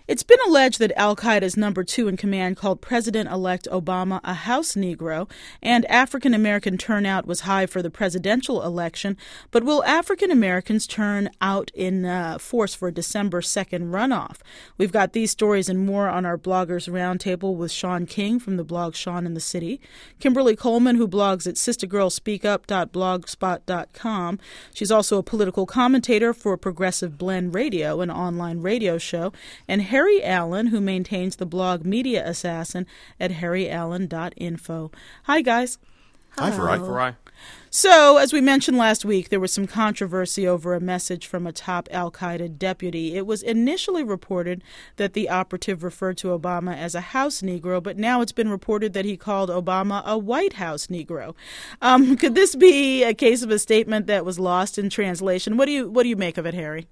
It's been alleged that al-Qaeda's number 2 in command called President-elect Obama a house Negro, and African-American turnout was high for the presidential election. But will African-Americans turn out in force for December 2nd runoff? We've got these stories and more on our Bloggers Roundtable with Sean King from the blog Sean in the City, Kimberly Coleman, who blogs at sistergirlspeakup.blogspot.com. She's also a political commentator for Progressive Blend Radio, an online radio show, and Harry Allen, who maintains the blog Media Assassin at harryallen.info. Hi, guys. Hi, Farai. So, as we mentioned last week, there was some controversy over a message from a top al-Qaeda deputy. It was initially reported that the operative referred to Obama as a house Negro, but now it's been reported that he called Obama a White House Negro. Could this be a case of a statement that was lost in translation? What do you make of it, Harry?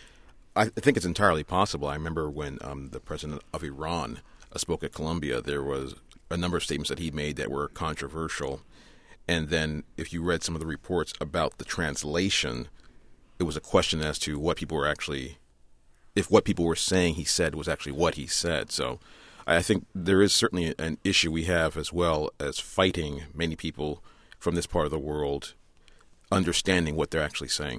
I think it's entirely possible. I remember when the president of Iran spoke at Columbia, there was a number of statements that he made that were controversial. And then if you read some of the reports about the translation, it was a question as to what people were actually, if what people were saying he said was actually what he said. So I think there is certainly an issue we have as well as fighting many people from this part of the world understanding what they're actually saying.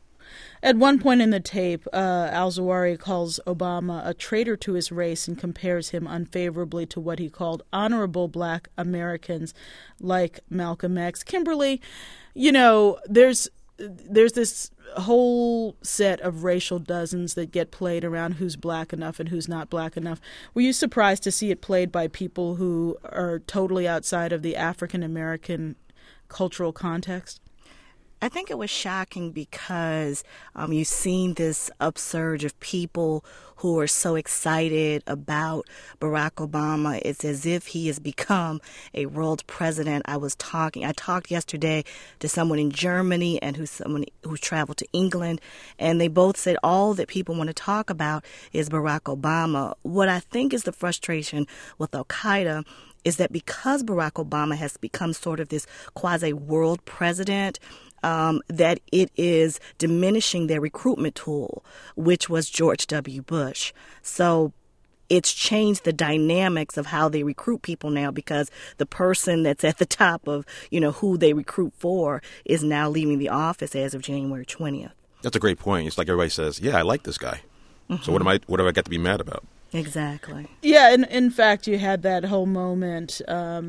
At one point in the tape, al-Zawahiri calls Obama a traitor to his race and compares him unfavorably to what he called honorable black Americans like Malcolm X. Kimberly, you know, there's this whole set of racial dozens that get played around who's black enough and who's not black enough. Were you surprised to see it played by people who are totally outside of the African-American cultural context? I think it was shocking because you've seen this upsurge of people who are so excited about Barack Obama. It's as if he has become a world president. I talked yesterday to someone in Germany and someone who traveled to England, and they both said all that people want to talk about is Barack Obama. What I think is the frustration with al-Qaeda is that because Barack Obama has become sort of this quasi-world president, that it is diminishing their recruitment tool, which was George W. Bush. So it's changed the dynamics of how they recruit people now because the person that's at the top of, who they recruit for is now leaving the office as of January 20th. That's a great point. It's like everybody says, yeah, I like this guy. Mm-hmm. So what have I got to be mad about? Exactly. Yeah, and in fact, you had that whole moment,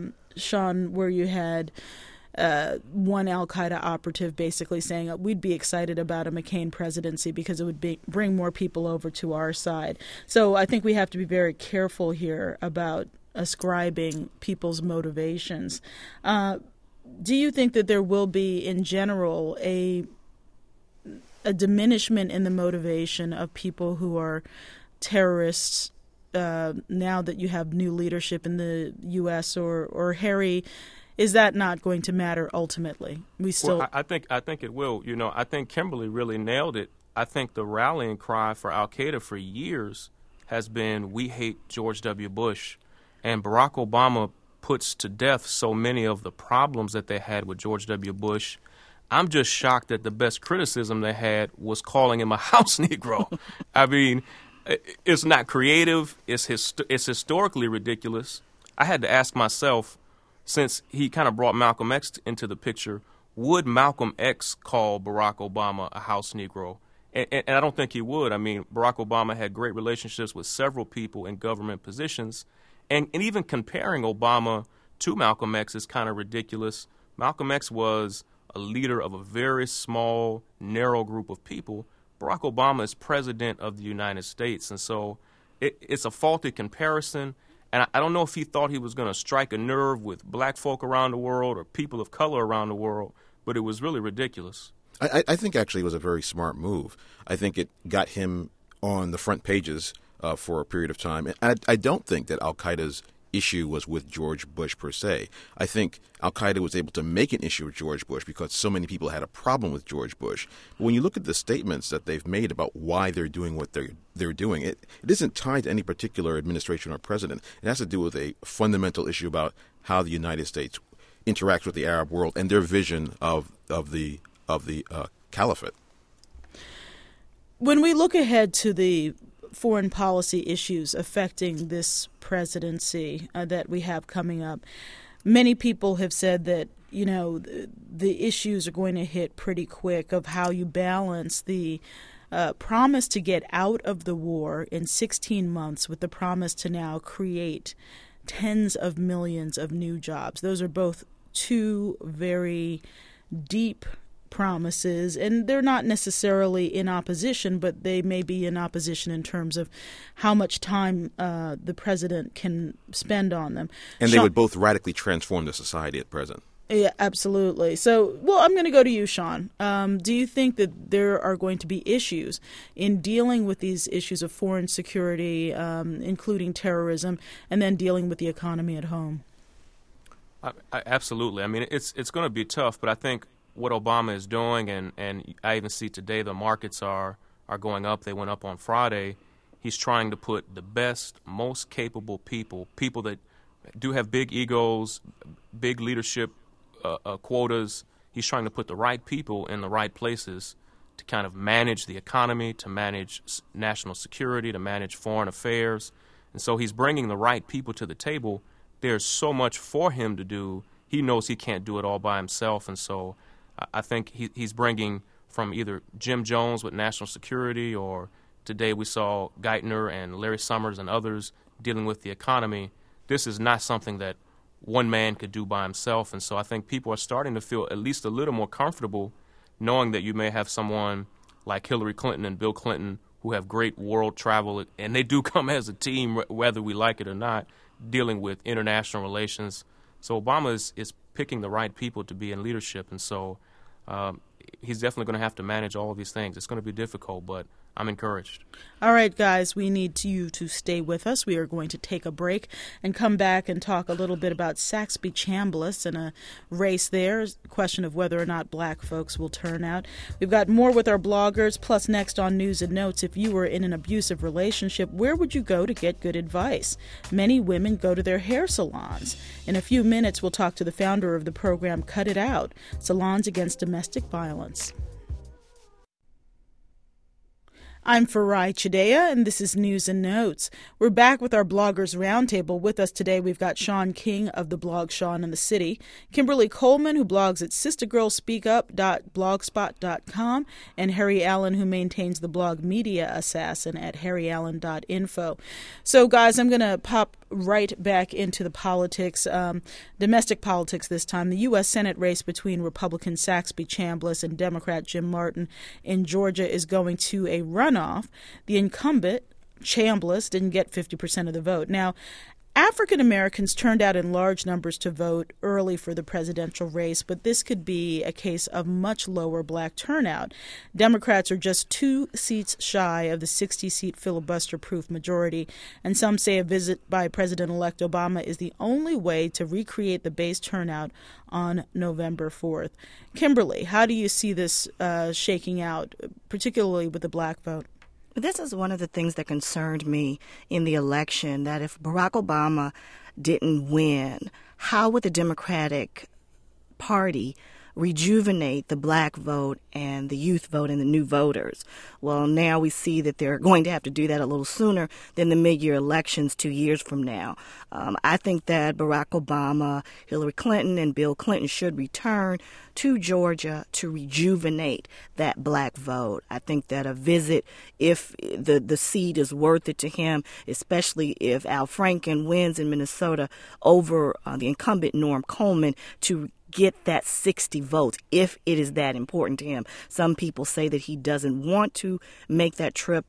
Sean, where you had one al-Qaeda operative basically saying we'd be excited about a McCain presidency because it would bring more people over to our side. So I think we have to be very careful here about ascribing people's motivations. Do you think that there will be, in general, a diminishment in the motivation of people who are terrorists now that you have new leadership in the U.S. or Harry? Is that not going to matter ultimately? Well, I think it will. I think Kimberly really nailed it. I think the rallying cry for al-Qaeda for years has been, we hate George W. Bush. And Barack Obama puts to death so many of the problems that they had with George W. Bush. I'm just shocked that the best criticism they had was calling him a house Negro. I mean, it's not creative. It's historically ridiculous. I had to ask myself, since he kind of brought Malcolm X into the picture, would Malcolm X call Barack Obama a house Negro? And I don't think he would. I mean, Barack Obama had great relationships with several people in government positions. And even comparing Obama to Malcolm X is kind of ridiculous. Malcolm X was a leader of a very small, narrow group of people. Barack Obama is president of the United States. And so it's a faulty comparison. And I don't know if he thought he was going to strike a nerve with black folk around the world or people of color around the world, but it was really ridiculous. I think actually it was a very smart move. I think it got him on the front pages for a period of time. And I don't think that al-Qaeda's issue was with George Bush per se. I think al-Qaeda was able to make an issue with George Bush because so many people had a problem with George Bush. But when you look at the statements that they've made about why they're doing what they're doing, it isn't tied to any particular administration or president. It has to do with a fundamental issue about how the United States interacts with the Arab world and their vision of the caliphate. When we look ahead to the foreign policy issues affecting this presidency that we have coming up. Many people have said that, the issues are going to hit pretty quick of how you balance the promise to get out of the war in 16 months with the promise to now create tens of millions of new jobs. Those are both two very deep promises, and they're not necessarily in opposition, but they may be in opposition in terms of how much time the president can spend on them. And they would both radically transform the society at present. Yeah, absolutely. So, I'm going to go to you, Sean. Do you think that there are going to be issues in dealing with these issues of foreign security, including terrorism, and then dealing with the economy at home? Absolutely. I mean, it's going to be tough, but I think what Obama is doing, and I even see today the markets are going up. They went up on Friday. He's trying to put the best, most capable people that do have big egos, big leadership quotas. He's trying to put the right people in the right places to kind of manage the economy, to manage national security, to manage foreign affairs. And so he's bringing the right people to the table. There's so much for him to do. He knows he can't do it all by himself. And so I think he's bringing from either Jim Jones with national security, or today we saw Geithner and Larry Summers and others dealing with the economy. This is not something that one man could do by himself. And so I think people are starting to feel at least a little more comfortable knowing that you may have someone like Hillary Clinton and Bill Clinton who have great world travel, and they do come as a team, whether we like it or not, dealing with international relations. So Obama is picking the right people to be in leadership, and so he's definitely going to have to manage all of these things. It's going to be difficult, but I'm encouraged. All right, guys, we need you to stay with us. We are going to take a break and come back and talk a little bit about Saxby-Chambliss and a race there, question of whether or not black folks will turn out. We've got more with our bloggers, plus next on News and Notes, if you were in an abusive relationship, where would you go to get good advice? Many women go to their hair salons. In a few minutes, we'll talk to the founder of the program Cut It Out, Salons Against Domestic Violence. I'm Farai Chideya, and this is News and Notes. We're back with our Bloggers Roundtable. With us today, we've got Sean King of the blog Sean and the City, Kimberly Coleman, who blogs at sistergirlspeakup.blogspot.com, and Harry Allen, who maintains the blog Media Assassin at harryallen.info. So, guys, I'm going to pop right back into the politics, domestic politics this time. The U.S. Senate race between Republican Saxby-Chambliss and Democrat Jim Martin in Georgia is going to a runoff. The incumbent, Chambliss, didn't get 50% of the vote. Now, African Americans turned out in large numbers to vote early for the presidential race, but this could be a case of much lower black turnout. Democrats are just 2 seats shy of the 60-seat filibuster-proof majority, and some say a visit by President-elect Obama is the only way to recreate the base turnout on November 4th. Kimberly, how do you see this shaking out, particularly with the black vote? This is one of the things that concerned me in the election, that if Barack Obama didn't win, how would the Democratic Party rejuvenate the black vote and the youth vote and the new voters? Well, now we see that they're going to have to do that a little sooner than the mid-year elections 2 years from now. I think that Barack Obama, Hillary Clinton, and Bill Clinton should return to Georgia to rejuvenate that black vote. I think that a visit, if the seat is worth it to him, especially if Al Franken wins in Minnesota over the incumbent Norm Coleman, to get that 60 votes, if it is that important to him. Some people say that he doesn't want to make that trip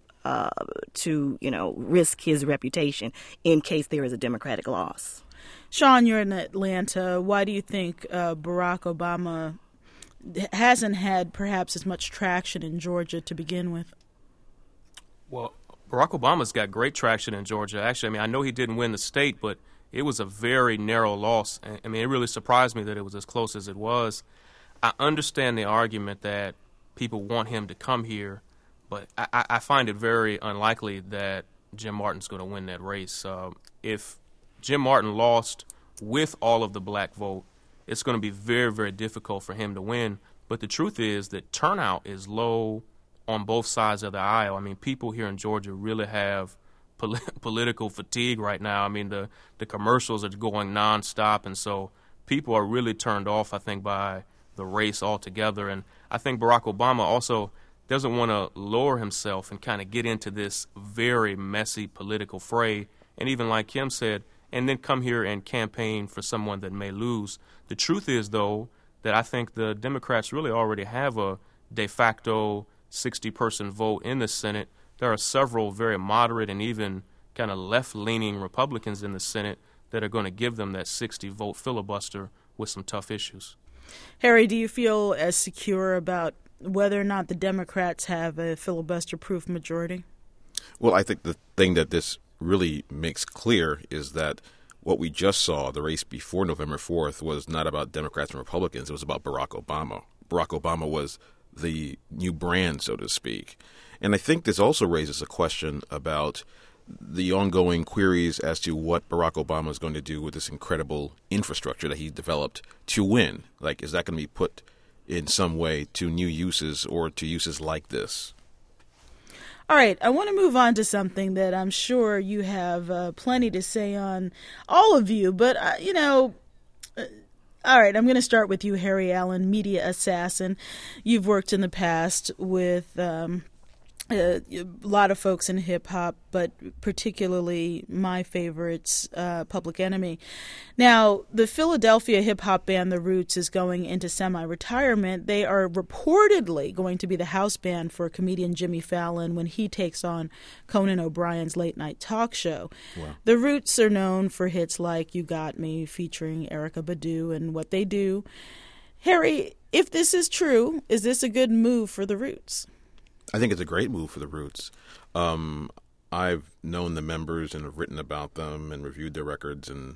to, risk his reputation in case there is a Democratic loss. Sean, you're in Atlanta. Why do you think Barack Obama hasn't had perhaps as much traction in Georgia to begin with? Well, Barack Obama's got great traction in Georgia. Actually, I know he didn't win the state, but it was a very narrow loss. It really surprised me that it was as close as it was. I understand the argument that people want him to come here, but I find it very unlikely that Jim Martin's going to win that race. If Jim Martin lost with all of the black vote, it's going to be very, very difficult for him to win. But the truth is that turnout is low on both sides of the aisle. I mean, people here in Georgia really have political fatigue right now. I mean, the commercials are going nonstop, and so people are really turned off, I think, by the race altogether. And I think Barack Obama also doesn't want to lower himself and kind of get into this very messy political fray. And even like Kim said, and then come here and campaign for someone that may lose. The truth is, though, that I think the Democrats really already have a de facto 60-person vote in the Senate. There are several very moderate and even kind of left-leaning Republicans in the Senate that are going to give them that 60-vote filibuster with some tough issues. Harry, do you feel as secure about whether or not the Democrats have a filibuster-proof majority? Well, I think the thing that this really makes clear is that what we just saw, the race before November 4th, was not about Democrats and Republicans. It was about Barack Obama. Barack Obama was the new brand, so to speak. And I think this also raises a question about the ongoing queries as to what Barack Obama is going to do with this incredible infrastructure that he developed to win. Like, is that going to be put in some way to new uses or to uses like this? All right, I want to move on to something that I'm sure you have plenty to say on, all of you, but, all right, I'm going to start with you, Harry Allen, media assassin. You've worked in the past with a lot of folks in hip-hop, but particularly my favorites, Public Enemy. Now, the Philadelphia hip-hop band The Roots is going into semi-retirement. They are reportedly going to be the house band for comedian Jimmy Fallon when he takes on Conan O'Brien's late-night talk show. Wow. The Roots are known for hits like You Got Me, featuring Erykah Badu and What They Do. Harry, if this is true, is this a good move for The Roots? I think it's a great move for the Roots. I've known the members and have written about them and reviewed their records and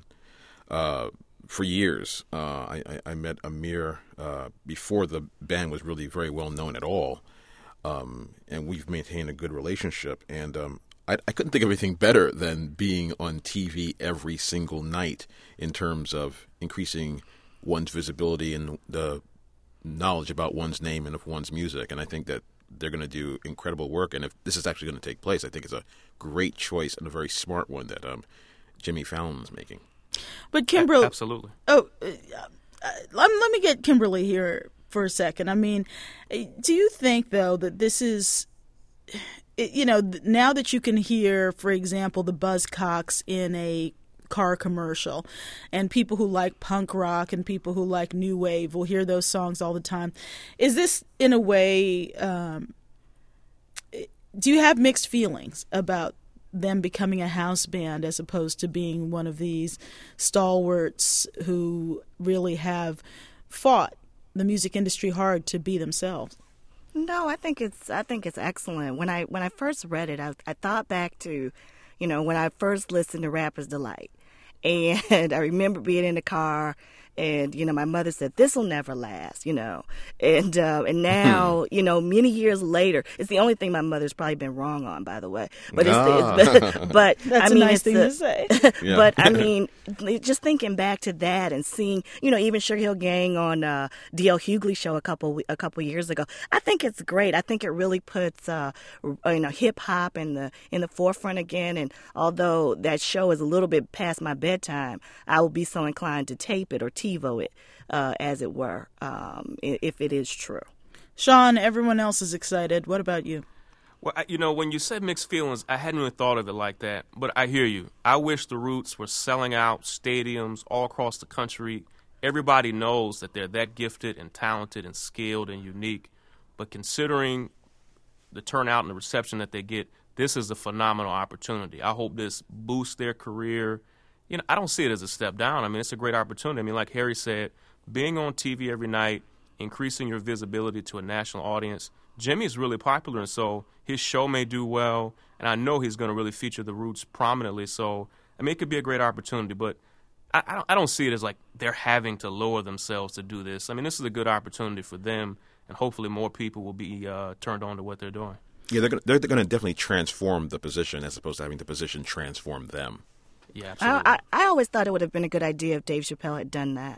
for years. I met Amir before the band was really very well known at all, and we've maintained a good relationship. And I couldn't think of anything better than being on TV every single night in terms of increasing one's visibility and the knowledge about one's name and of one's music. And I think that they're going to do incredible work. And if this is actually going to take place, I think it's a great choice and a very smart one that Jimmy Fallon is making. But Kimberly... Absolutely. Oh, let me get Kimberly here for a second. I mean, do you think, though, that this is... now that you can hear, for example, the Buzzcocks in a car commercial, and people who like punk rock and people who like new wave will hear those songs all the time. Is this, in a way, do you have mixed feelings about them becoming a house band as opposed to being one of these stalwarts who really have fought the music industry hard to be themselves? No, I think it's excellent. When I first read it, I thought back to, when I first listened to Rapper's Delight. And I remember being in the car, and my mother said, "This'll never last," and now many years later, it's the only thing my mother's probably been wrong on, by the way. But but that's a nice thing to say. Yeah. But I mean, just thinking back to that and seeing, even Sugar Hill Gang on D.L. Hughley's show a couple years ago, I think it's great. I think it really puts hip hop in the forefront again. And although that show is a little bit past my bedtime, I will be so inclined to tape it or TiVo it, as it were, if it is true. Sean, everyone else is excited. What about you? Well, when you said mixed feelings, I hadn't really thought of it like that. But I hear you. I wish the Roots were selling out stadiums all across the country. Everybody knows that they're that gifted and talented and skilled and unique. But considering the turnout and the reception that they get, this is a phenomenal opportunity. I hope this boosts their career. I don't see it as a step down. I mean, it's a great opportunity. I mean, like Harry said, being on TV every night, increasing your visibility to a national audience. Jimmy is really popular, and so his show may do well, and I know he's going to really feature the Roots prominently. So, I mean, it could be a great opportunity, but I don't see it as like they're having to lower themselves to do this. I mean, this is a good opportunity for them, and hopefully more people will be turned on to what they're doing. Yeah, they're going to definitely transform the position as opposed to having the position transform them. Yeah, absolutely. I always thought it would have been a good idea if Dave Chappelle had done that.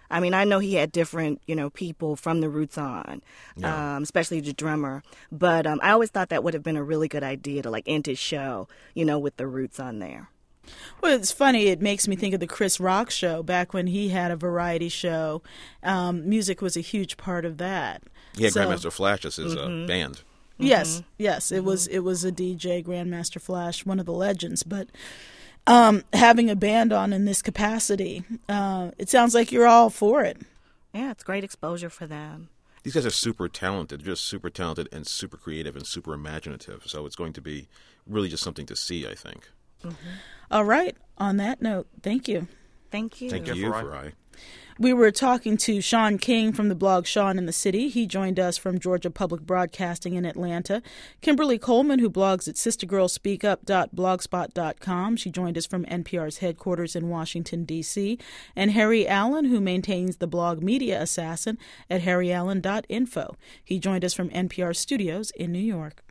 I mean, I know he had different, people from the Roots on, especially the drummer. But I always thought that would have been a really good idea to end his show, with the Roots on there. Well, it's funny. It makes me think of the Chris Rock show back when he had a variety show. Music was a huge part of that. He had Grandmaster Flash as his band. Yes. It was a DJ, Grandmaster Flash, one of the legends. But having a band on in this capacity, it sounds like you're all for it. Yeah, it's great exposure for them. These guys are super talented, just super talented and super creative and super imaginative. So it's going to be really just something to see, I think. All right. On that note, thank you. Thank you. Thank you, Farai. We were talking to Sean King from the blog Sean in the City. He joined us from Georgia Public Broadcasting in Atlanta. Kimberly Coleman, who blogs at sistergirlspeakup.blogspot.com. She joined us from NPR's headquarters in Washington, D.C. And Harry Allen, who maintains the blog Media Assassin at harryallen.info. He joined us from NPR studios in New York.